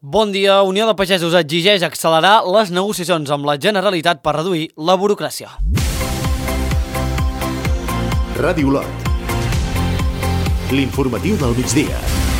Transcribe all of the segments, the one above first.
Bon dia. Unió de Pagesos exigeix accelerar les negociacions amb la Generalitat per reduir la burocràcia. Ràdio Lot. L'informatiu del migdia.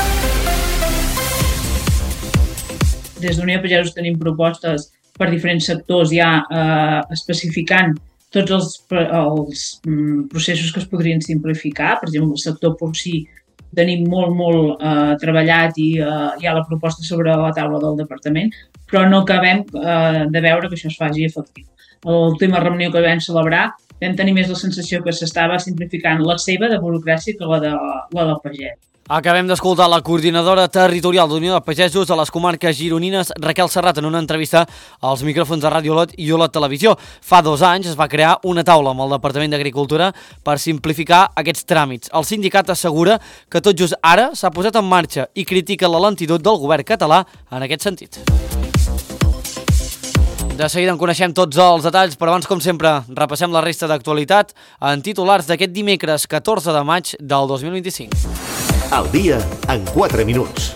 Des d'Unió de Pagesos tenim propostes per diferents sectors ja especificant tots els processos que es podrien simplificar. Per exemple, el sector porcí tenim molt treballat i hi ha la proposta sobre la taula del departament, però no acabem de veure que això es faci efectiu. A l'última reunió que vam celebrar vam tenir més la sensació que s'estava simplificant la seva de burocràcia que la del pagès. Acabem d'escoltar la coordinadora territorial d'Unió de Pagesos a les comarques gironines, Raquel Serrat, en una entrevista als micròfons de Ràdio Lot i Olot Televisió. Fa 2 anys es va crear una taula amb el Departament d'Agricultura per simplificar aquests tràmits. El sindicat assegura que tot just ara s'ha posat en marxa i critica la lentitud del govern català en aquest sentit. De seguida en coneixem tots els detalls, però abans, com sempre, repassem la resta d'actualitat en titulars d'aquest dimecres 14 de maig del 2025. Al dia en 4 minuts.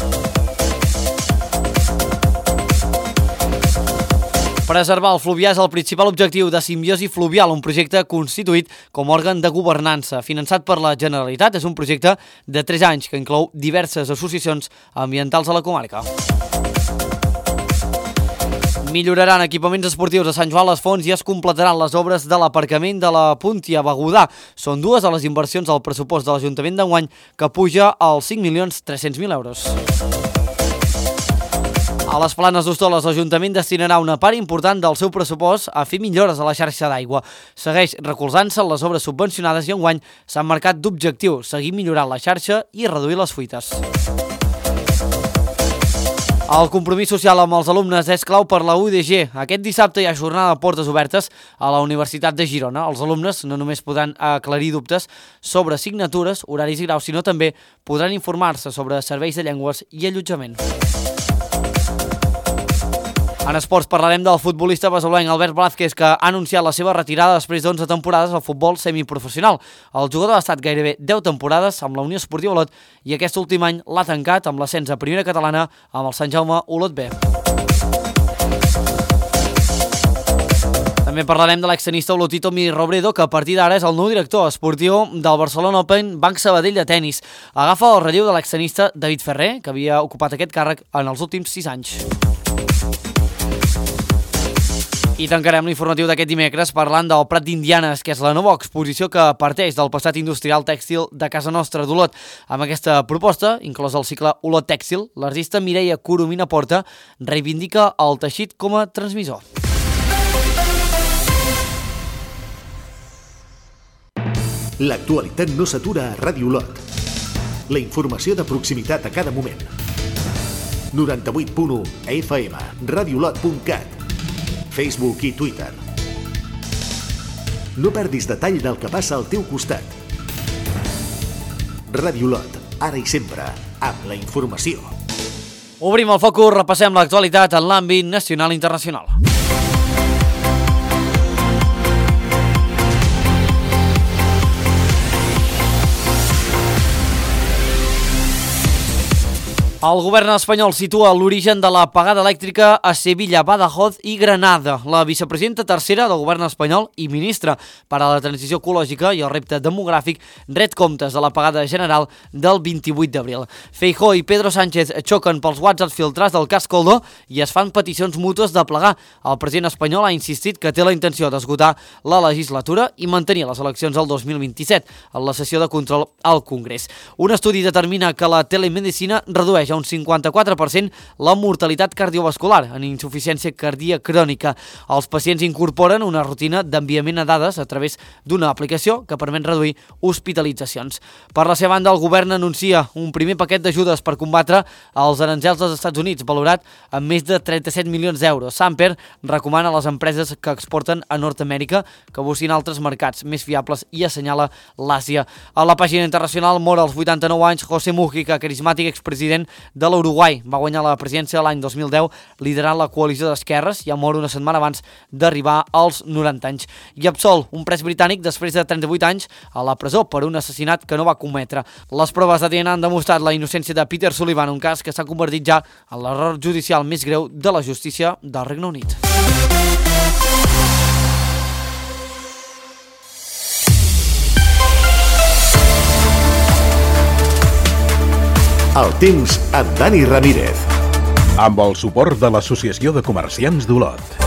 Preservar el fluvià és el principal objectiu de Simbiosi Fluvial, un projecte constituït com a òrgan de governança. Finançat per la Generalitat, és un projecte de 3 anys que inclou diverses associacions ambientals a la comarca. Milloraran equipaments esportius a Sant Joan les Fonts i es completaran les obres de l'aparcament de la Puntia Begudà. Són 2 de les inversions del pressupost de l'Ajuntament d'enguany, que puja als 5.300.000 euros. A les Planes d'Hostoles, l'Ajuntament destinarà una part important del seu pressupost a fer millores a la xarxa d'aigua. Segueix recolzant-se en les obres subvencionades i enguany s'han marcat d'objectiu seguir millorant la xarxa i reduir les fuites. El compromís social amb els alumnes és clau per la UDG. Aquest dissabte hi ha jornada de portes obertes a la Universitat de Girona. Els alumnes no només podran aclarir dubtes sobre assignatures, horaris i graus, sinó també podran informar-se sobre serveis de llengües i allotjament. En esports parlarem del futbolista besalúenc Albert Blázquez, que ha anunciat la seva retirada després d'11 temporades al futbol semiprofessional. El jugador ha estat gairebé 10 temporades amb la Unió Esportiva Olot i aquest últim any l'ha tancat amb l'ascens a primera catalana amb el Sant Jaume Olot B. També parlarem de l'extenista olotí Tommy Robredo, que a partir d'ara és el nou director esportiu del Barcelona Open Banc Sabadell de tenis. Agafa el relleu de l'extenista David Ferrer, que havia ocupat aquest càrrec en els últims 6 anys. I tancarem l'informatiu d'aquest dimecres parlant del Prat d'Indianes, que és la nova exposició que parteix del passat industrial tèxtil de casa nostra d'Olot. Amb aquesta proposta, inclòs el cicle Olot Tèxtil, l'artista Mireia Coromina Porta reivindica el teixit com a transmissor. L'actualitat no s'atura a Ràdio Lot. La informació de proximitat a cada moment. 98.1 FM, radiolot.cat, Facebook i Twitter. No perdis detall del que passa al teu costat. Ràdio Lot, ara i sempre, amb la informació. Obrim el focus, repassem l'actualitat en l'àmbit nacional i internacional. El govern espanyol situa l'origen de l'apagada elèctrica a Sevilla, Badajoz i Granada. La vicepresidenta tercera del govern espanyol i ministra per a la transició ecològica i el repte demogràfic ret comptes de l'apagada general del 28 d'abril. Feijóo i Pedro Sánchez xoquen pels WhatsApp filtrats del cas Coldo i es fan peticions mútues de plegar. El president espanyol ha insistit que té la intenció d'esgotar la legislatura i mantenir les eleccions del 2027 en la sessió de control al Congrés. Un estudi determina que la telemedicina redueix a un 54% la mortalitat cardiovascular en insuficiència cardíaca crònica. Els pacients incorporen una rutina d'enviament a dades a través d'una aplicació que permet reduir hospitalitzacions. Per la seva banda, el govern anuncia un primer paquet d'ajudes per combatre els aranzels dels Estats Units, valorat en més de 37 milions d'euros. Samper recomana a les empreses que exporten a Nord-Amèrica que busquin altres mercats més fiables i assenyala l'Àsia. A la pàgina internacional mor als 89 anys José Mújica, carismàtic expresident de l'Uruguai. Va guanyar la presidència l'any 2010 liderant la coalició d'esquerres i ha mort una setmana abans d'arribar als 90 anys. I absolt un pres britànic després de 38 anys a la presó per un assassinat que no va cometre. Les proves d'ADN han demostrat la innocència de Peter Sullivan, un cas que s'ha convertit ja en l'error judicial més greu de la justícia del Regne Unit. El temps amb Dani Ramírez. Amb el suport de l'Associació de Comerciants d'Olot.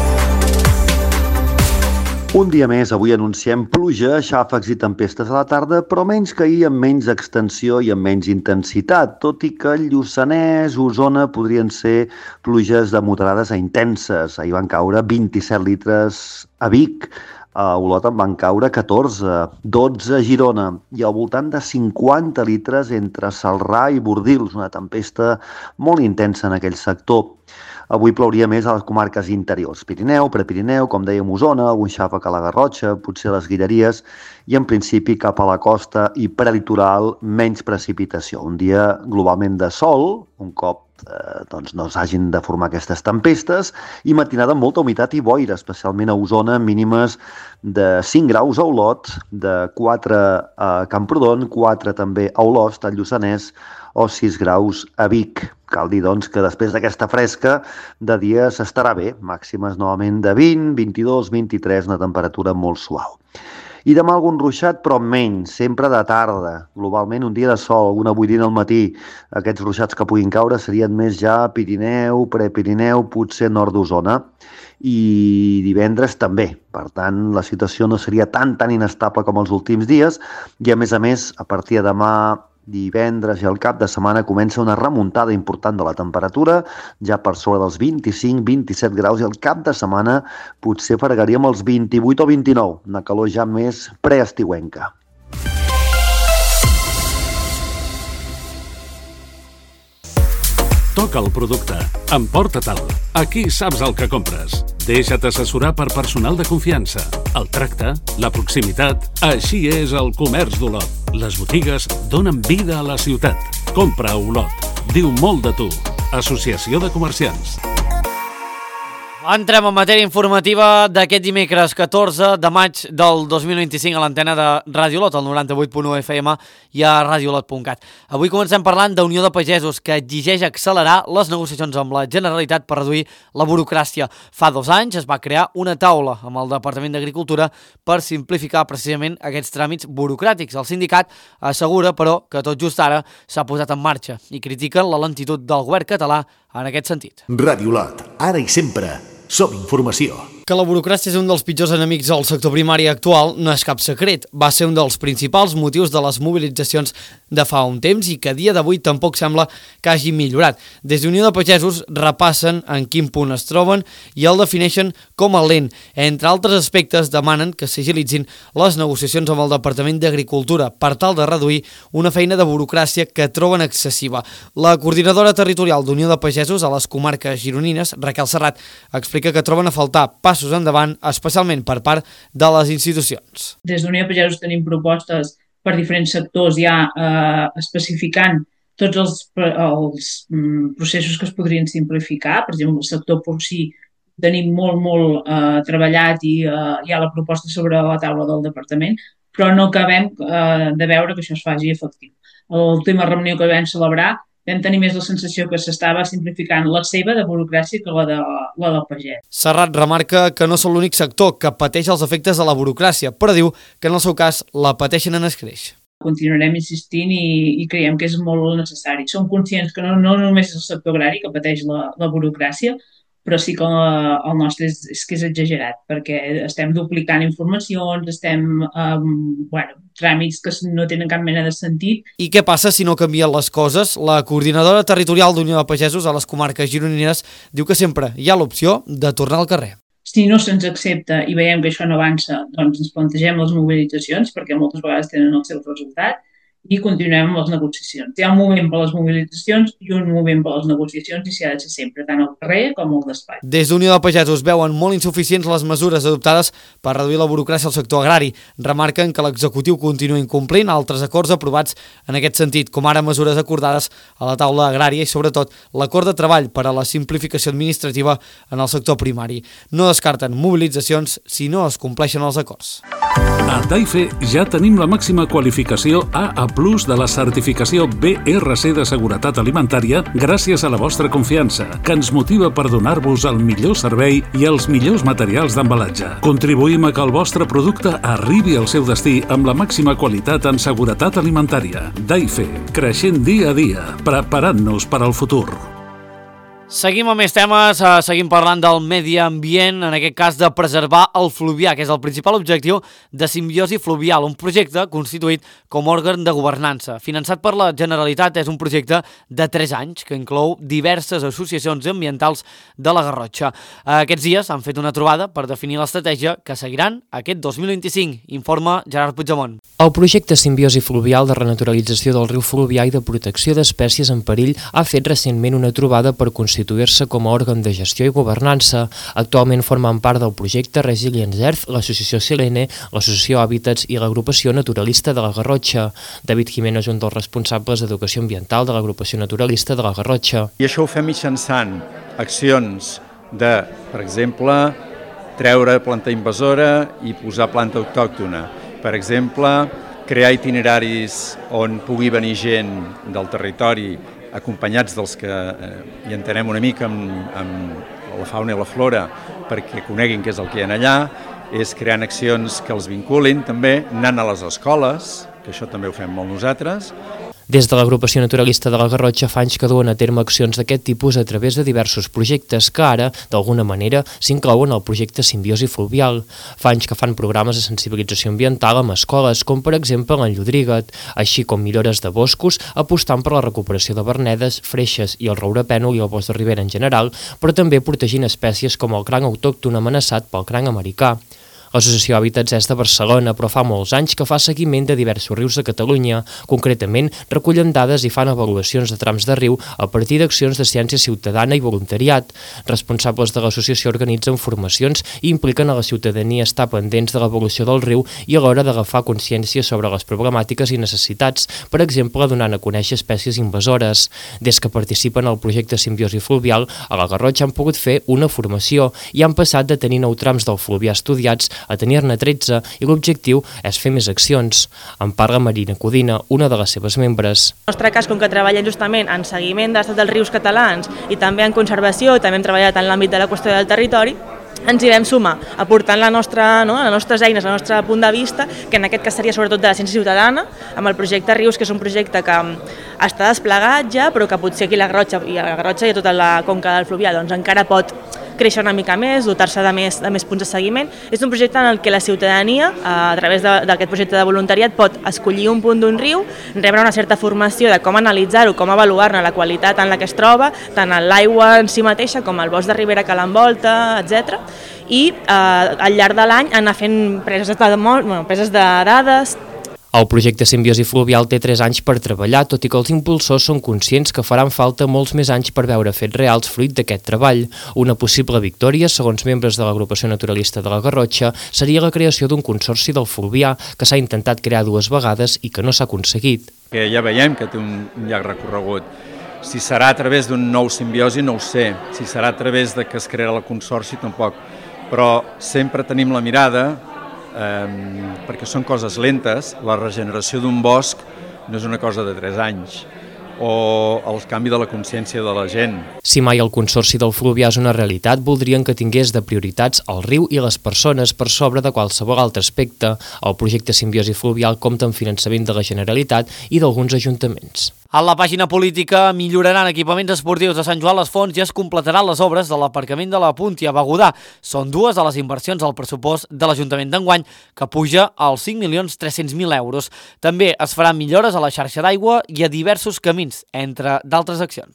Un dia més, avui anunciem pluja, xàfecs i tempestes a la tarda, però menys que ahir, amb menys extensió i amb menys intensitat, tot i que el Lluçanès, Osona, podrien ser pluges de moderades a intenses. Ahir van caure 27 litres a Vic, a Olot en van caure 14, 12 a Girona i al voltant de 50 litres entre Celrà i Bordils, una tempesta molt intensa en aquell sector. Avui plouria més a les comarques interiors, Pirineu, Prepirineu, com dèiem Osona, algun xàfec a la Garrotxa, potser a les Guilleries i en principi cap a la costa i prelitoral menys precipitació. Un dia globalment de sol, un cop no s'hagin de formar aquestes tempestes i matinada amb molta humitat i boira, especialment a Osona, mínimes de 5 graus a Olot, de 4 a Camprodon, 4 també a Olost, al Lluçanès, o 6 graus a Vic. Cal dir, doncs, que després d'aquesta fresca de dia s'estarà bé, màximes novament de 20, 22, 23, una temperatura molt suau. I demà algun ruixat, però menys, sempre de tarda. Globalment un dia de sol, alguna boirina al matí. Aquests ruixats que puguin caure serien més ja Pirineu, Prepirineu, potser nord d'Osona. I divendres també. Per tant, la situació no seria tan inestable com els últims dies. I a més, a partir de demà, divendres i al cap de setmana comença una remuntada important de la temperatura, ja per sobre dels 25-27 graus, i al cap de setmana potser fregaríem els 28 o 29, una calor ja més preestiuenca. Toca el producte. Emporta-te'l. Aquí saps el que compres. Deixa't assessorar per personal de confiança. El tracte, la proximitat... Així és el comerç d'Olot. Les botigues donen vida a la ciutat. Compra a Olot. Diu molt de tu. Associació de Comerciants. Entrem en matèria informativa d'aquest dimecres 14 de maig del 2025 a l'antena de Ràdio Olot, al 98.1 FM i a radioolot.cat. Avui comencem parlant d'Unió de Pagesos, que exigeix accelerar les negociacions amb la Generalitat per reduir la burocràcia. Fa 2 anys es va crear una taula amb el Departament d'Agricultura per simplificar precisament aquests tràmits burocràtics. El sindicat assegura, però, que tot just ara s'ha posat en marxa i critiquen la lentitud del govern català en aquest sentit. Ràdio Olot, ara i sempre, som informació. Que la burocràcia és un dels pitjors enemics del sector primari actual no és cap secret. Va ser un dels principals motius de les mobilitzacions de fa un temps i que a dia d'avui tampoc sembla que hagi millorat. Des d'Unió de Pagesos repassen en quin punt es troben i el defineixen com a lent. Entre altres aspectes, demanen que s'agilitzin les negociacions amb el Departament d'Agricultura per tal de reduir una feina de burocràcia que troben excessiva. La coordinadora territorial d'Unió de Pagesos a les comarques gironines, Raquel Serrat, explica que troben a faltar passos endavant, especialment per part de les institucions. Des d'Unió de Pagesos tenim propostes per diferents sectors ja especificant tots els processos que es podrien simplificar. Per exemple, el sector porcí tenim molt treballat i hi ha la proposta sobre la taula del departament, però no acabem de veure que això es faci efectiu. A l'última reunió que vam celebrar vam tenir més la sensació que s'estava simplificant la seva de burocràcia que la del pagès. Serrat remarca que no són l'únic sector que pateix els efectes de la burocràcia, però diu que en el seu cas la pateixen en escreix. Continuarem insistint i creiem que és molt necessari. Som conscients que no només és el sector agrari que pateix la burocràcia, però sí que el nostre és que és exagerat, perquè estem duplicant informacions, estem tràmits que no tenen cap mena de sentit. I què passa si no canvien les coses? La coordinadora territorial d'Unió de Pagesos a les comarques gironines diu que sempre hi ha l'opció de tornar al carrer. Si no se'ns accepta i veiem que això no avança, doncs ens plantegem les mobilitzacions, perquè moltes vegades tenen el seu resultat, i continuem amb les negociacions. Hi ha un moment per les mobilitzacions i un moment per les negociacions i s'hi ha de ser sempre, tant al carrer com al despatx. Des d'Unió de Pagesos veuen molt insuficients les mesures adoptades per reduir la burocràcia al sector agrari. Remarquen que l'executiu continua incomplint altres acords aprovats en aquest sentit, com ara mesures acordades a la taula agrària i sobretot l'acord de treball per a la simplificació administrativa en el sector primari. No descarten mobilitzacions si no es compleixen els acords. A Taife ja tenim la màxima qualificació AA+ de la certificació BRC de seguretat alimentària gràcies a la vostra confiança, que ens motiva per donar-vos el millor servei i els millors materials d'embalatge. Contribuïm a que el vostre producte arribi al seu destí amb la màxima qualitat en seguretat alimentària. Taife, creixent dia a dia, preparant-nos per al futur. Seguim amb més temes, seguim parlant del medi ambient, en aquest cas de preservar el fluvià, que és el principal objectiu de Simbiosi Fluvial, un projecte constituït com a òrgan de governança. Finançat per la Generalitat, és un projecte de 3 anys que inclou diverses associacions ambientals de la Garrotxa. Aquests dies han fet una trobada per definir l'estratègia que seguiran aquest 2025, informa Gerard Puigdemont. El projecte Simbiosi Fluvial de renaturalització del riu Fluvià i de protecció d'espècies en perill ha fet recentment una trobada per constituir-se com a òrgan de gestió i governança. Actualment formen part del projecte Resilience Earth, l'Associació Silene, l'Associació Hàbitats i l'Agrupació Naturalista de la Garrotxa. David Jiménez és un dels responsables d'Educació Ambiental de l'Agrupació Naturalista de la Garrotxa. I això ho fem mitjançant accions de, per exemple, treure planta invasora i posar planta autòctona. Per exemple, crear itineraris on pugui venir gent del territori acompanyats dels que hi entenem una mica amb la fauna i la flora perquè coneguin què és el que hi ha allà, és creant accions que els vinculin també, anant a les escoles, que això també ho fem molt nosaltres. Des de l'Agrupació Naturalista de la Garrotxa fa anys que duen a terme accions d'aquest tipus a través de diversos projectes que ara, d'alguna manera, s'inclouen al projecte Simbiosi Fluvial. Fa anys que fan programes de sensibilització ambiental amb escoles, com per exemple en Llodrigat, així com millores de boscos, apostant per la recuperació de vernedes, freixes i el roure pènol i el bosc de ribera en general, però també protegint espècies com el cranc autòcton amenaçat pel cranc americà. L'Associació Hàbitats és de Barcelona, però fa molts anys que fa seguiment de diversos rius de Catalunya. Concretament, recullen dades i fan avaluacions de trams de riu a partir d'accions de ciència ciutadana i voluntariat. Responsables de l'associació organitzen formacions i impliquen a la ciutadania a estar pendents de l'evolució del riu i a l'hora d'agafar consciència sobre les problemàtiques i necessitats, per exemple, donant a conèixer espècies invasores. Des que participen al projecte Simbiosi Fluvial, a la Garrotxa han pogut fer una formació i han passat de tenir 9 trams del fluvià estudiats a tenir-ne 13 i l'objectiu és fer més accions. En parla Marina Codina, una de les seves membres. En el nostre cas, com que treballem justament en seguiment de l'estat dels rius catalans i també en conservació, i també hem treballat en l'àmbit de la qüestió del territori, ens hi vam sumar, aportant les nostres eines, el nostre punt de vista, que en aquest cas seria sobretot de la ciència ciutadana, amb el projecte Rius, que és un projecte que està desplegat ja, però que potser aquí a la Garrotxa i a tota la conca del Fluvià doncs encara pot créixer una mica més, dotar-se de més punts de seguiment. És un projecte en el que la ciutadania, a través d'aquest projecte de voluntariat, pot escollir un punt d'un riu, rebre una certa formació de com analitzar-ho, com avaluar-ne la qualitat en la que es troba, tant l'aigua en si mateixa com el bosc de ribera que l'envolta, etc. I al llarg de l'any anar fent preses de dades. El projecte Simbiosi Fluvial té 3 anys per treballar, tot i que els impulsors són conscients que faran falta molts més anys per veure fets reals fruit d'aquest treball. Una possible victòria, segons membres de l'Agrupació Naturalista de la Garrotxa, seria la creació d'un consorci del Fluvià que s'ha intentat crear 2 vegades i que no s'ha aconseguit. Ja veiem que té un llarg recorregut. Si serà a través d'un nou simbiosi no ho sé, si serà a través de que es crearà el consorci tampoc, però sempre tenim la mirada perquè són coses lentes. La regeneració d'un bosc no és una cosa de 3 anys, o el canvi de la consciència de la gent. Si mai el Consorci del Fluvià és una realitat, voldrien que tingués de prioritats el riu i les persones per sobre de qualsevol altre aspecte. El projecte Simbiosi Fluvial compta amb finançament de la Generalitat i d'alguns ajuntaments. A la pàgina política milloraran equipaments esportius de Sant Joan les Fonts i es completaran les obres de l'aparcament de la Puntia a Begudà. Són 2 de les inversions al pressupost de l'Ajuntament d'enguany, que puja als 5.300.000 euros. També es faran millores a la xarxa d'aigua i a diversos camins, entre d'altres accions.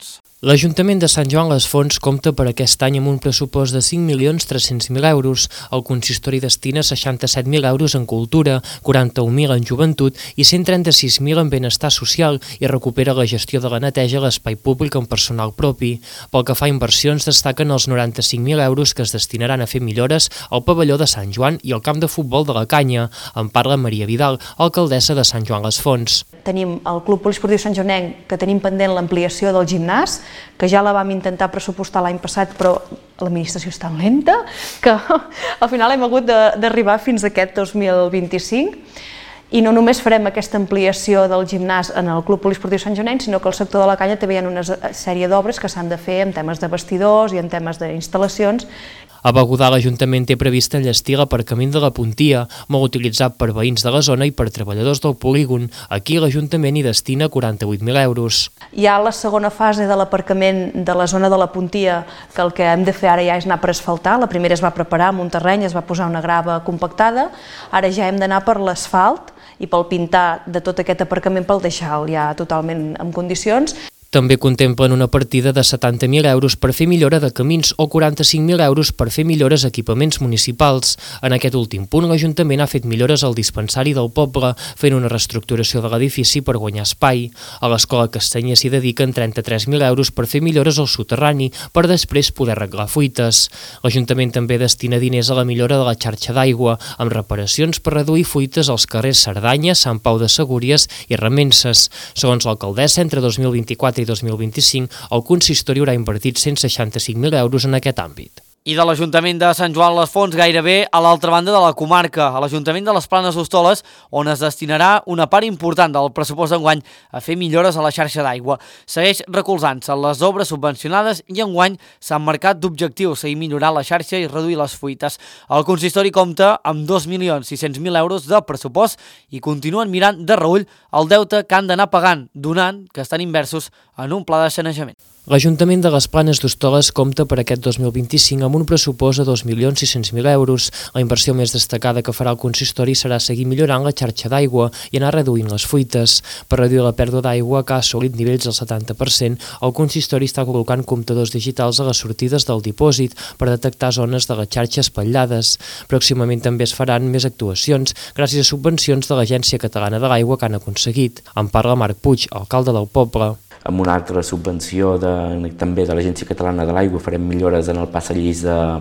L'Ajuntament de Sant Joan les Fonts compta per aquest any amb un pressupost de 5.300.000 euros. El consistori destina 67.000 euros en cultura, 41.000 en joventut i 136.000 en benestar social i recupera la gestió de la neteja a l'espai públic amb personal propi. Pel que fa a inversions, destaquen els 95.000 euros que es destinaran a fer millores al pavelló de Sant Joan i al camp de futbol de la Canya. En parla Maria Vidal, alcaldessa de Sant Joan les Fonts. Tenim el Club Poliesportiu Sant Joanenc, que tenim pendent l'ampliació del gimnàs, que ja la vam intentar pressupostar l'any passat, però l'administració és tan lenta que al final hem hagut d'arribar fins a aquest 2025. I no només farem aquesta ampliació del gimnàs en el Club Poliesportiu Sant Joanenc, sinó que el sector de la Canya també hi ha una sèrie d'obres que s'han de fer en temes de vestidors i en temes d'instal·lacions. A Begudà, l'Ajuntament té previst enllestir l'aparcament de la Puntia, molt utilitzat per veïns de la zona i per treballadors del polígon. Aquí l'Ajuntament hi destina 48.000 euros. Hi ha la segona fase de l'aparcament de la zona de la Puntia, que el que hem de fer ara ja és anar per asfaltar. La primera es va preparar amb un terreny, es va posar una grava compactada. Ara ja hem d'anar per l'asfalt i pel pintar de tot aquest aparcament per deixar-lo ja totalment en condicions. També contemplen una partida de 70.000 euros per fer millora de camins o 45.000 euros per fer millores a equipaments municipals. En aquest últim punt, l'Ajuntament ha fet millores al dispensari del poble, fent una reestructuració de l'edifici per guanyar espai. A l'Escola Castanyer s'hi dediquen 33.000 euros per fer millores al soterrani, per després poder arreglar fuites. L'Ajuntament també destina diners a la millora de la xarxa d'aigua, amb reparacions per reduir fuites als carrers Cerdanya, Sant Pau de Segúries i Remenses. Segons l'alcaldessa, entre 2024 i 2025, el consistori haurà invertit 165.000 euros en aquest àmbit. I de l'Ajuntament de Sant Joan les Fonts gairebé a l'altra banda de la comarca, a l'Ajuntament de les Planes d'Hostoles, on es destinarà una part important del pressupost d'enguany a fer millores a la xarxa d'aigua. Segueix recolzant-se les obres subvencionades i enguany s'han marcat d'objectius seguir millorant la xarxa i reduir les fuites. El consistori compta amb 2.600.000 euros de pressupost i continuen mirant de reüll el deute que han d'anar pagant, donant que estan inversos en un pla de sanejament. L'Ajuntament de les Planes d'Hostoles compta per aquest 2025 amb un pressupost de 2.600.000 euros. La inversió més destacada que farà el consistori serà seguir millorant la xarxa d'aigua i anar reduint les fuites. Per reduir la pèrdua d'aigua, que ha assolit nivells del 70%, el consistori està col·locant comptadors digitals a les sortides del dipòsit per detectar zones de la xarxa espatllades. Pròximament també es faran més actuacions gràcies a subvencions de l'Agència Catalana de l'Aigua que han aconseguit. En parla Marc Puig, alcalde del poble. Amb una altra subvenció també de l'Agència Catalana de l'Aigua farem millores en el passadís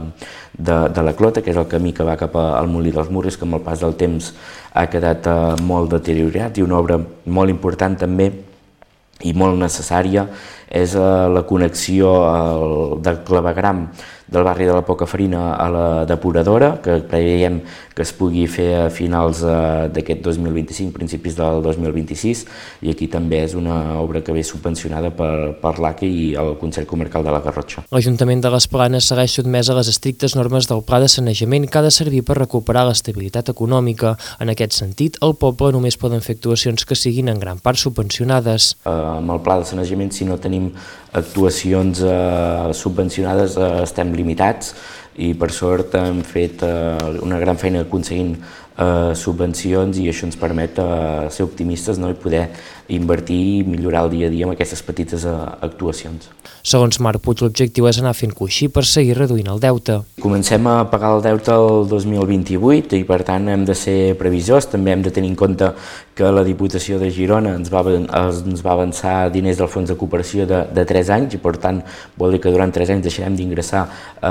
de la Clota, que és el camí que va cap al Molí dels Murris, que amb el pas del temps ha quedat molt deteriorat, i una obra molt important també i molt necessària és la connexió del clavegram del barri de la Pocafarina a la depuradora, que preveiem que es pugui fer a finals d'aquest 2025, principis del 2026, i aquí també és una obra que ve subvencionada per l'ACA i el Consell Comarcal de la Garrotxa. L'Ajuntament de les Planes segueix sotmès a les estrictes normes del pla de sanejament que ha de servir per recuperar l'estabilitat econòmica. En aquest sentit, al poble només poden fer actuacions que siguin en gran part subvencionades. Amb el pla de sanejament, si no tenim actuacions subvencionades, estem limitats, i per sort hem fet una gran feina aconseguint subvencions, i això ens permet ser optimistes, no? I poder invertir i millorar el dia a dia amb aquestes petites actuacions. Segons Marc Puig, l'objectiu és anar fent coixí per seguir reduint el deute. Comencem a pagar el deute el 2028 i per tant hem de ser previsors. També hem de tenir en compte que la Diputació de Girona ens va avançar diners del Fons de Cooperació de 3 anys, i per tant vol dir que durant 3 anys deixarem d'ingressar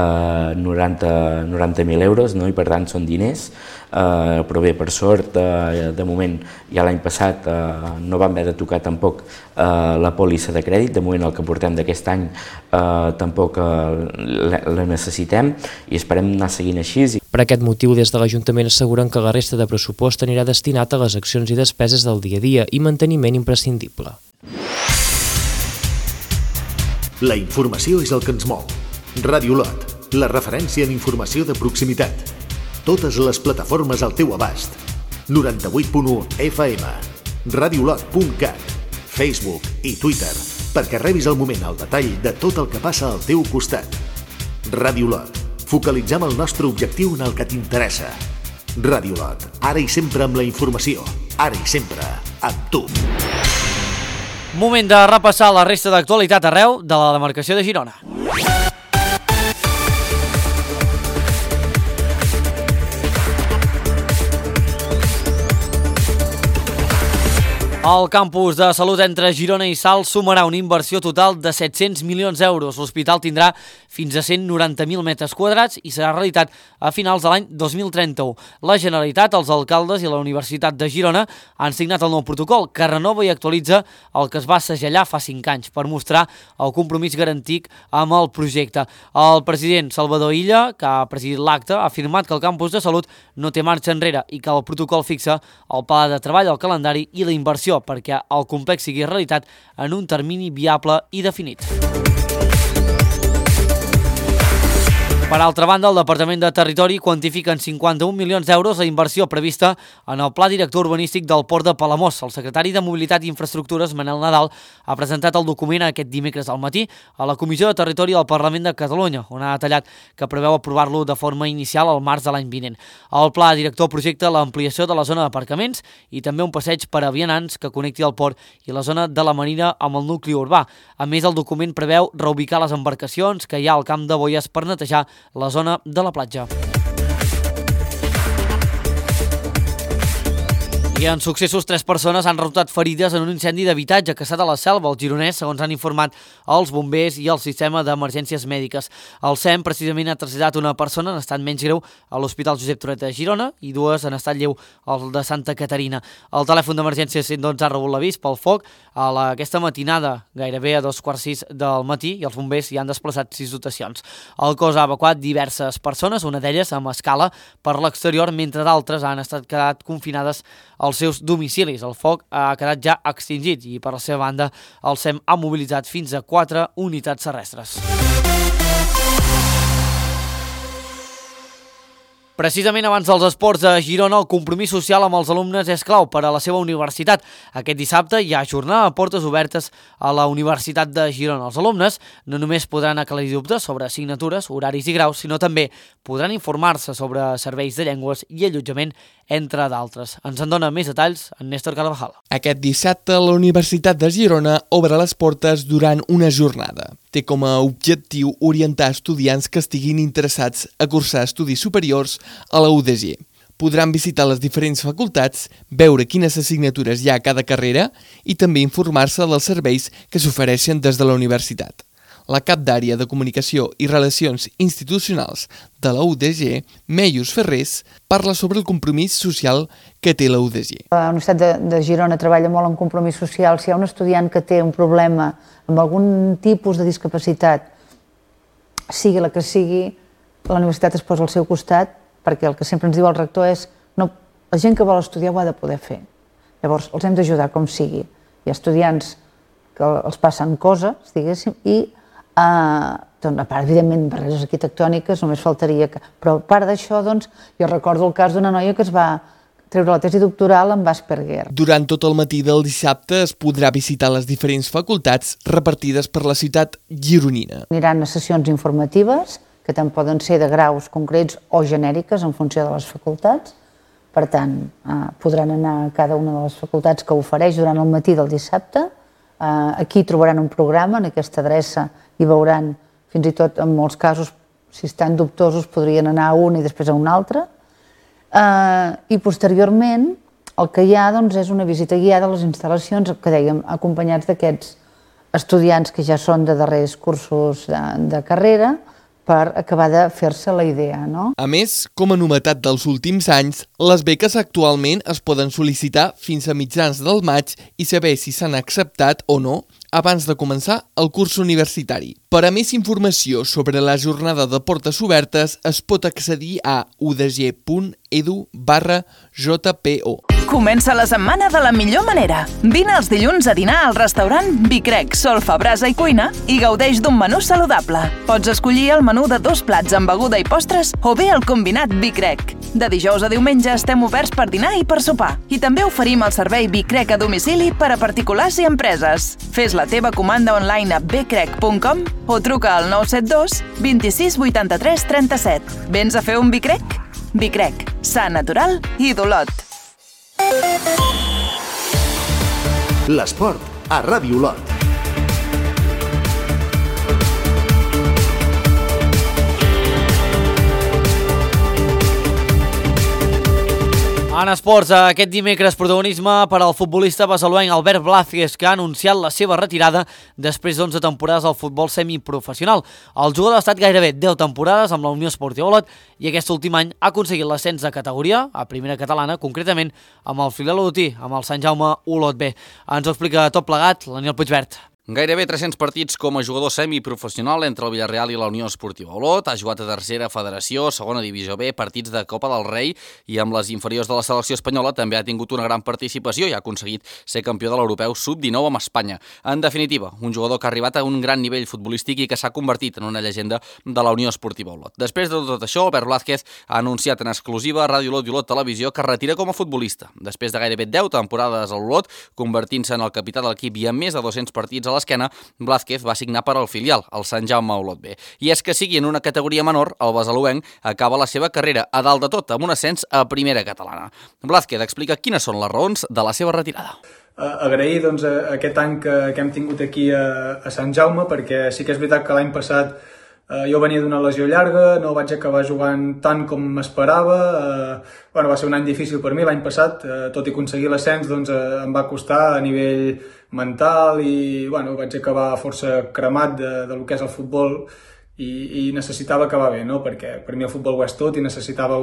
90.000 euros, no? I per tant són diners. Però bé, per sort, de moment, ja l'any passat no vam haver de tocar tampoc la pòlissa de crèdit. De moment el que portem d'aquest any tampoc la necessitem, i esperem anar seguint així. Per aquest motiu, des de l'Ajuntament asseguren que la resta de pressupost anirà destinat a les accions i despeses del dia a dia i manteniment imprescindible. La informació és el que ens mou. Ràdio Lot, la referència en informació de proximitat. Totes les plataformes al teu abast. 98.1 FM, radiolot.cat, Facebook i Twitter, perquè rebis al moment el detall de tot el que passa al teu costat. Ràdio Lot, focalitzem el nostre objectiu en el que t'interessa. Ràdio Lot, ara i sempre amb la informació, ara i sempre amb tu. Moment de repassar la resta d'actualitat arreu de la demarcació de Girona. El campus de salut entre Girona i Salt sumarà una inversió total de 700 milions d'euros. L'hospital tindrà fins a 190.000 metres quadrats i serà realitat a finals de l'any 2031. La Generalitat, els alcaldes i la Universitat de Girona han signat el nou protocol que renova i actualitza el que es va segellar fa 5 anys per mostrar el compromís garantit amb el projecte. El president Salvador Illa, que ha presidit l'acte, ha afirmat que el campus de salut no té marxa enrere i que el protocol fixa el pla de treball, el calendari i la inversió perquè el complex sigui realitat en un termini viable i definit. Per altra banda, el Departament de Territori quantifica en 51 milions d'euros la inversió prevista en el Pla Director Urbanístic del Port de Palamós. El secretari de Mobilitat i Infraestructures, Manel Nadal, ha presentat el document aquest dimecres al matí a la Comissió de Territori del Parlament de Catalunya, on ha detallat que preveu aprovar-lo de forma inicial al març de l'any vinent. El Pla Director projecta l'ampliació de la zona d'aparcaments i també un passeig per a vianants que connecti el port i la zona de la Marina amb el nucli urbà. A més, el document preveu reubicar les embarcacions que hi ha al camp de boies per netejar la zona de la platja. I en successos, 3 persones han resultat ferides en un incendi d'habitatge que s'ha de la Selva, al Gironès, segons han informat els bombers i el sistema d'emergències mèdiques. El SEM precisament ha traslladat una persona en estat menys greu a l'Hospital Josep Trueta de Girona i 2 en estat lleu al de Santa Caterina. El telèfon d'emergències 112 ha rebut l'avís pel foc aquesta matinada, gairebé a 2:15 del matí, i els bombers hi han desplaçat 6 dotacions. El cos ha evacuat diverses persones, una d'elles amb escala per l'exterior, mentre d'altres han estat quedat confinades als seus domicilis. El foc ha quedat ja extingit i, per la seva banda, el SEM ha mobilitzat fins a 4 unitats terrestres. Precisament abans dels esports de Girona, el compromís social amb els alumnes és clau per a la seva universitat. Aquest dissabte hi ha jornada de portes obertes a la Universitat de Girona. Els alumnes no només podran aclarir dubtes sobre assignatures, horaris i graus, sinó també podran informar-se sobre serveis de llengües i allotjament, entre d'altres. Ens en dona més detalls en Néstor Carvajal. Aquest dissabte la Universitat de Girona obre les portes durant una jornada. Té com a objectiu orientar estudiants que estiguin interessats a cursar estudis superiors a la UDG. Podran visitar les diferents facultats, veure quines assignatures hi ha a cada carrera i també informar-se dels serveis que s'ofereixen des de la universitat. La cap d'àrea de Comunicació i Relacions Institucionals de la UDG, Meius Ferrés, parla sobre el compromís social que té la UDG. La Universitat de Girona treballa molt en compromís social. Si hi ha un estudiant que té un problema amb algun tipus de discapacitat, sigui la que sigui, la universitat es posa al seu costat, perquè el que sempre ens diu el rector és no, la gent que vol estudiar ho ha de poder fer. Llavors, els hem d'ajudar com sigui. Hi ha estudiants que els passen coses, diguéssim, i doncs, a part, evidentment, barreres arquitectòniques, només faltaria que... Però a part d'això, doncs, jo recordo el cas d'una noia que es va treure la tesi doctoral amb Asperger. Durant tot el matí del dissabte es podrà visitar les diferents facultats repartides per la ciutat gironina. Aniran a sessions informatives, que tant poden ser de graus concrets o genèriques en funció de les facultats. Per tant, podran anar a cada una de les facultats que ofereix durant el matí del dissabte. Aquí trobaran un programa, en aquesta adreça, i veuran, fins i tot en molts casos, si estan dubtosos, podrien anar a un i després a un altre. I posteriorment, el que hi ha és una visita guiada a les instal·lacions, que dèiem, acompanyats d'aquests estudiants que ja són de darrers cursos de carrera, per acabar de fer-se la idea, no? A més, com a novetat dels últims anys, les beques actualment es poden sol·licitar fins a mitjans del maig i saber si s'han acceptat o no abans de començar el curs universitari. Per a més informació sobre la jornada de portes obertes es pot accedir a udg.edu/jpo. Comença la setmana de la millor manera. Vine els dilluns a dinar al restaurant Bicrec, Solfa, Brasa i Cuina i gaudeix d'un menú saludable. Pots escollir el menú de 2 plats amb beguda i postres o bé el combinat Bicrec. De dijous a diumenge estem oberts per dinar i per sopar. I també oferim el servei Bicrec a domicili per a particulars i empreses. Fes la teva comanda online a bcrec.com o truca al 972 26 83 37. Vens a fer un Bicrec? Bicrec, sa, natural i d'Olot. L'esport a Ràdio Olot. En esports, aquest dimecres protagonisme per al futbolista besalúenc Albert Blázquez, que ha anunciat la seva retirada després d'11 temporades al futbol semiprofessional. El jugador ha estat gairebé 10 temporades amb la Unió Esportiva Olot i aquest últim any ha aconseguit l'ascens de categoria a primera catalana, concretament amb el filial olotí, amb el Sant Jaume Olot B. Ens ho explica tot plegat l'Aniel Puigvert. Gairebé 300 partits com a jugador semiprofessional entre el Villarreal i la Unió Esportiva Olot. Ha jugat a tercera federació, segona divisió B, partits de Copa del Rei i amb les inferiors de la selecció espanyola també ha tingut una gran participació i ha aconseguit ser campió de l'Europeu Sub-19 amb Espanya. En definitiva, un jugador que ha arribat a un gran nivell futbolístic i que s'ha convertit en una llegenda de la Unió Esportiva Olot. Després de tot això, Albert Blázquez ha anunciat en exclusiva a Ràdio Olot i Olot Televisió que retira com a futbolista. Després de gairebé 10 temporades a l'Olot, convertint-se en el capità de l'equip i amb més de 200 partits a l'esquena, Blázquez va signar per al filial, el Sant Jaume Olot B. I és que sigui en una categoria menor, el besalúenc acaba la seva carrera a dalt de tot, amb un ascens a primera catalana. Blázquez explica quines són les raons de la seva retirada. Agrair aquest any que hem tingut aquí a Sant Jaume, perquè sí que és veritat que l'any passat jo venia d'una lesió llarga, no vaig acabar jugant tant com m'esperava. Va ser un any difícil per mi l'any passat, tot i aconseguir l'ascens em va costar a nivell mental i vaig acabar força cremat del que és el futbol i necessitava acabar bé, no? Perquè per mi el futbol ho és tot i necessitava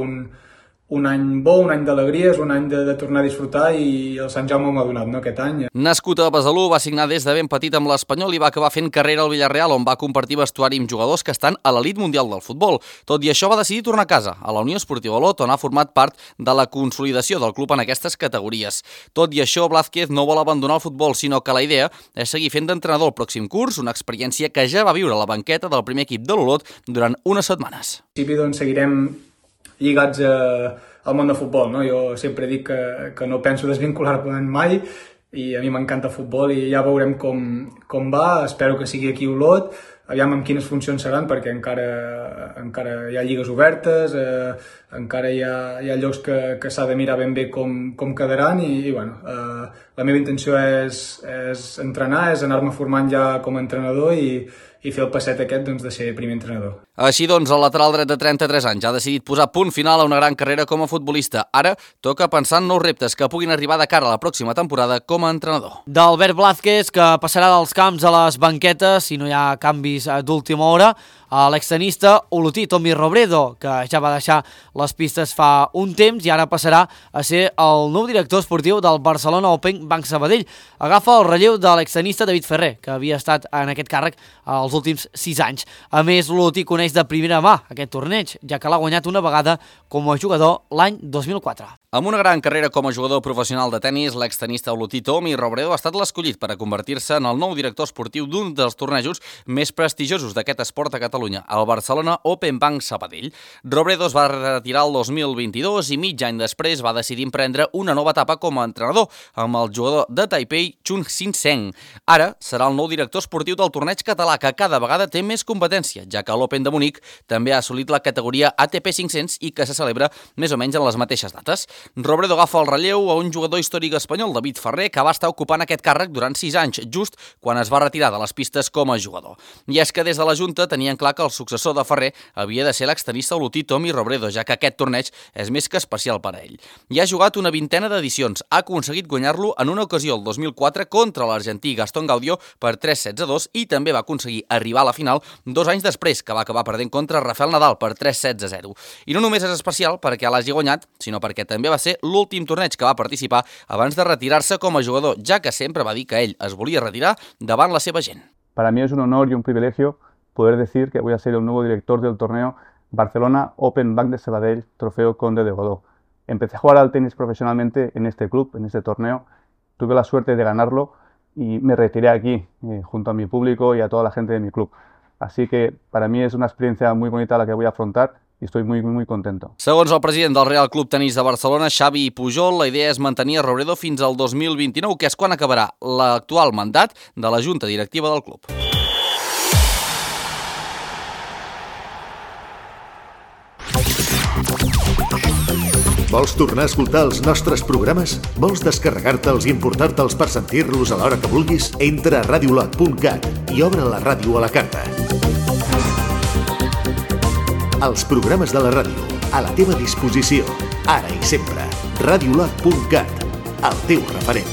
un any bo, un any d'alegries, un any de tornar a disfrutar i el Sant Jaume m'ha donat, no, aquest any. Nascut a Besalú, va signar des de ben petit amb l'Espanyol i va acabar fent carrera al Villarreal, on va compartir vestuari amb jugadors que estan a l'elit mundial del futbol. Tot i això va decidir tornar a casa, a la Unió Esportiva Olot, on ha format part de la consolidació del club en aquestes categories. Tot i això, Blázquez no vol abandonar el futbol, sinó que la idea és seguir fent d'entrenador el pròxim curs, una experiència que ja va viure a la banqueta del primer equip de l'Olot durant unes setmanes. En principi, seguirem lligats al món del futbol, no? Jo sempre dic que no penso desvincular-me mai i a mi m'encanta el futbol i ja veurem com va, espero que sigui aquí a Olot, aviam amb quines funcions seran perquè encara hi ha lligues obertes, encara hi ha llocs que s'ha de mirar ben bé com quedaran i la meva intenció és entrenar, és anar-me formant ja com a entrenador i fer el passet aquest de ser primer entrenador. Així doncs, el lateral dret de 33 anys ha decidit posar punt final a una gran carrera com a futbolista. Ara toca pensar en nous reptes que puguin arribar de cara a la pròxima temporada com a entrenador. D'Albert Blázquez, que passarà dels camps a les banquetes si no hi ha canvis d'última hora, a l'extenista olotí Tommy Robredo, que ja va deixar les pistes fa un temps i ara passarà a ser el nou director esportiu del Barcelona Open Banc Sabadell. Agafa el relleu de l'extenista David Ferrer, que havia estat en aquest càrrec els últims 6 anys. A més, l'olotí coneix de primera mà aquest torneig, ja que l'ha guanyat una vegada com a jugador l'any 2004. Amb una gran carrera com a jugador professional de tennis, l'extenista olotí Tommy Robredo ha estat l'escollit per a convertir-se en el nou director esportiu d'un dels tornejos més prestigiosos d'aquest esport a Catalunya, el Barcelona Open Banc Sabadell. Robredo es va retirar el 2022 i mig any després va decidir emprendre una nova etapa com a entrenador amb el jugador de Taipei, Chun Sin Seng. Ara serà el nou director esportiu del torneig català, que cada vegada té més competència, ja que l'Open de Munic també ha assolit la categoria ATP 500 i que se celebra més o menys en les mateixes dates. Robredo agafa el relleu a un jugador històric espanyol, David Ferrer, que va estar ocupant aquest càrrec durant 6 anys, just quan es va retirar de les pistes com a jugador. I és que des de la Junta tenien clar que el successor de Ferrer havia de ser l'extenista olotí Tommy Robredo, ja que aquest torneig és més que especial per a ell. I ha jugat una vintena d'edicions, ha aconseguit guanyar-lo en una ocasió el 2004 contra l'argentí Gastón Gaudio per 3-7-2 i també va aconseguir arribar a la final 2 anys després, que va acabar perdent contra Rafael Nadal per 3-7-0. I no només és especial perquè l'hagi guanyat, sinó perquè també va ser l'últim torneig que va participar abans de retirar-se com a jugador, ja que sempre va dir que ell es volia retirar davant la seva gent. Para mí es un honor y un privilegio poder decir que voy a ser el nuevo director del torneo Barcelona Open Banc de Sabadell, Trofeo Conde de Godó. Empecé a jugar al tenis profesionalmente en este club, en este torneo. Tuve la suerte de ganarlo y me retiré aquí, junto a mi público y a toda la gente de mi club. Así que para mí es una experiencia muy bonita la que voy a afrontar i estic muy contento. Segons el president del Real Club Tenis de Barcelona, Xavi Pujol, la idea és mantenir a Robredo fins al 2029, que és quan acabarà l'actual mandat de la Junta Directiva del club. Vols tornar a escoltar els nostres programes? Vols descarregar-te'ls i importar-te'ls per sentir-los a l'hora que vulguis? Entra a radiolot.cat i obre la ràdio a la carta. Els programes de la ràdio, a la teva disposició, ara i sempre. Radiolot.cat, el teu referent.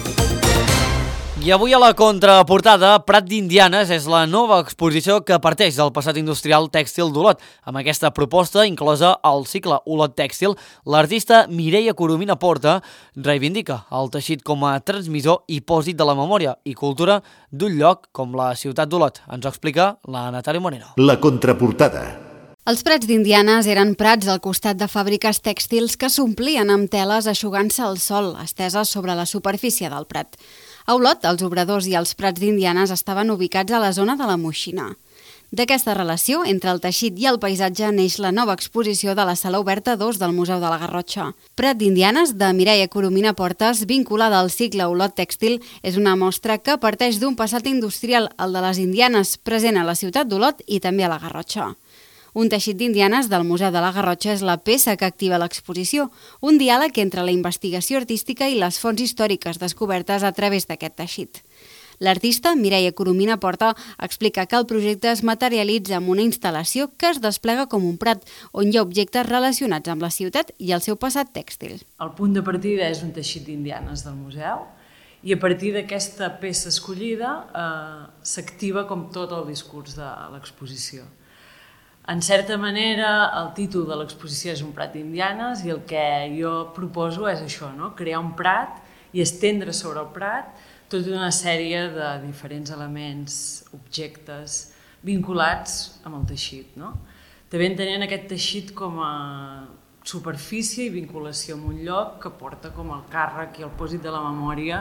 I avui a la contraportada, Prat d'Indianes és la nova exposició que parteix del passat industrial tèxtil d'Olot. Amb aquesta proposta, inclosa al cicle Olot Tèxtil, l'artista Mireia Coromina Porta reivindica el teixit com a transmissor i pòsit de la memòria i cultura d'un lloc com la ciutat d'Olot. Ens ho explica la Natàlia Moreno. La contraportada. Els prats d'Indianes eren prats al costat de fàbriques tèxtils que s'omplien amb teles eixugant-se al sol, esteses sobre la superfície del prat. A Olot, els obradors i els prats d'Indianes estaven ubicats a la zona de la Moixina. D'aquesta relació entre el teixit i el paisatge neix la nova exposició de la Sala Oberta 2 del Museu de la Garrotxa. Prat d'Indianes, de Mireia Coromina Portes, vinculada al cicle Olot Tèxtil, és una mostra que parteix d'un passat industrial, el de les Indianes, present a la ciutat d'Olot i també a la Garrotxa. Un teixit d'Indianes del Museu de la Garrotxa és la peça que activa l'exposició, un diàleg entre la investigació artística i les fonts històriques descobertes a través d'aquest teixit. L'artista, Mireia Coromina Porta, explica que el projecte es materialitza amb una instal·lació que es desplega com un prat, on hi ha objectes relacionats amb la ciutat i el seu passat tèxtil. El punt de partida és un teixit d'Indianes del museu i a partir d'aquesta peça escollida s'activa com tot el discurs de l'exposició. En certa manera, el títol de l'exposició és un prat d'Indianes i el que jo proposo és això, crear un prat i estendre sobre el prat tota una sèrie de diferents elements, objectes vinculats amb el teixit. També entenent aquest teixit com a superfície i vinculació amb un lloc que porta com el càrrec i el pòsit de la memòria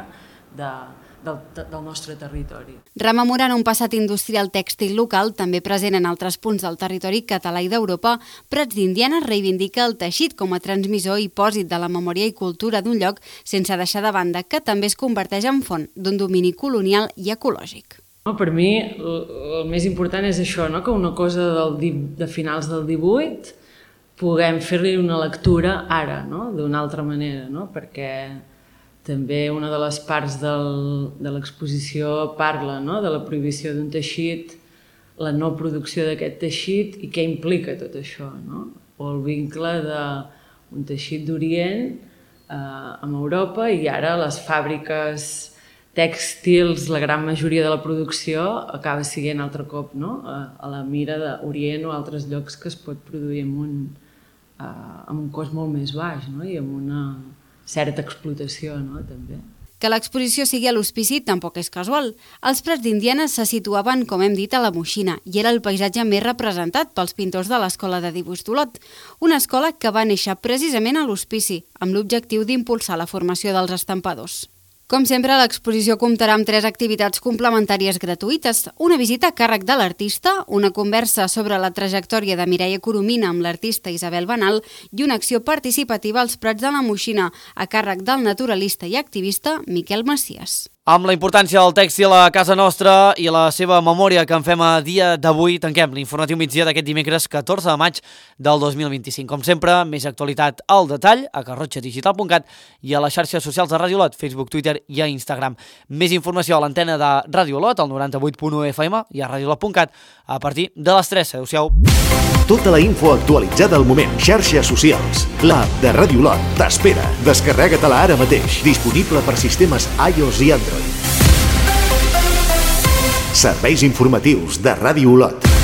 del nostre territori. Rememorant un passat industrial tèxtil local, també present en altres punts del territori català i d'Europa, Prats d'Indianes reivindica el teixit com a transmissor i pòsit de la memòria i cultura d'un lloc, sense deixar de banda que també es converteix en font d'un domini colonial i ecològic. Per mi el més important és això, que una cosa de finals del 18 puguem fer-li una lectura ara, d'una altra manera, perquè també una de les parts de l'exposició parla de la prohibició d'un teixit, la no producció d'aquest teixit i què implica tot això, o el vincle d'un teixit d'Orient amb Europa i ara les fàbriques tèxtils, la gran majoria de la producció acaba sent altre cop a la mira d'Orient o altres llocs que es pot produir amb un cost molt més baix i amb una certa explotació, també. Que l'exposició sigui a l'Hospici tampoc és casual. Els Prats d'Indianes se situaven, com hem dit, a la Moixina i era el paisatge més representat pels pintors de l'Escola de Dibuix d'Olot, una escola que va néixer precisament a l'Hospici, amb l'objectiu d'impulsar la formació dels estampadors. Com sempre, l'exposició comptarà amb 3 activitats complementàries gratuïtes, una visita a càrrec de l'artista, una conversa sobre la trajectòria de Mireia Coromina amb l'artista Isabel Benal i una acció participativa als Prats de la Moixina, a càrrec del naturalista i activista Miquel Macias. Amb la importància del tèxtil a casa nostra i la seva memòria que en fem a dia d'avui, tanquem l'informatiu migdia d'aquest dimecres 14 de maig del 2025. Com sempre, més actualitat al detall a garrotxadigital.cat i a les xarxes socials de Ràdio Olot, Facebook, Twitter i a Instagram. Més informació a l'antena de Ràdio Olot, al 98.1 FM i a radiolot.cat a partir de les 3. Adéu-siau. Tota la info actualitzada al moment. Xarxes socials. L'app de Ràdio Olot t'espera. Descarrega-te-la ara mateix. Disponible per sistemes iOS i Android. Serveis informatius de Ràdio Olot.